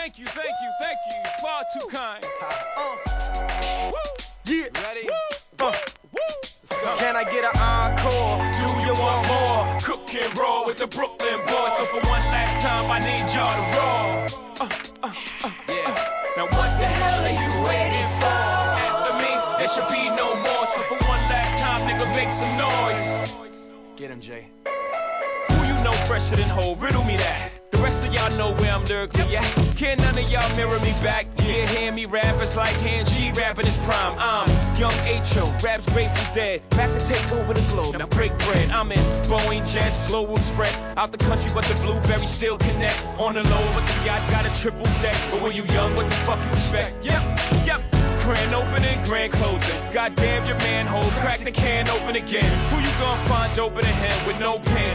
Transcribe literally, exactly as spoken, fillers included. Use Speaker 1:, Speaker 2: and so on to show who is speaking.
Speaker 1: Thank you, thank you, thank you. You're far too kind.
Speaker 2: Uh,
Speaker 1: Woo!
Speaker 2: yeah.
Speaker 1: Ready?
Speaker 2: Uh,
Speaker 1: Woo! Let's go.
Speaker 2: Can I get an encore? Do you want more?
Speaker 1: Cook and roll with the Brooklyn boys. So for one last time, I need y'all to roll. Uh, uh, uh, yeah. Uh. Now what the hell are you waiting for? After me, there should be no more. So for one last time, nigga, make some noise.
Speaker 2: Get him, Jay.
Speaker 1: Who you know fresher than Ho? Riddle me that. The rest of y'all know where I'm lyrically at. Can't none of y'all mirror me back. Yeah, hear me rap, it's like hand G rapping his prime. I'm young H O, raps Grateful Dead. Back to take over the globe, now break bread. I'm in Boeing Jets, Global Express. Out the country, but the blueberries still connect. On the low, but the yacht got a triple deck. But when you young, what the fuck you expect? Yep, yep. Grand opening, grand closing. Goddamn your manhole, crack the can open again. Who you gonna find open a hand with no pen?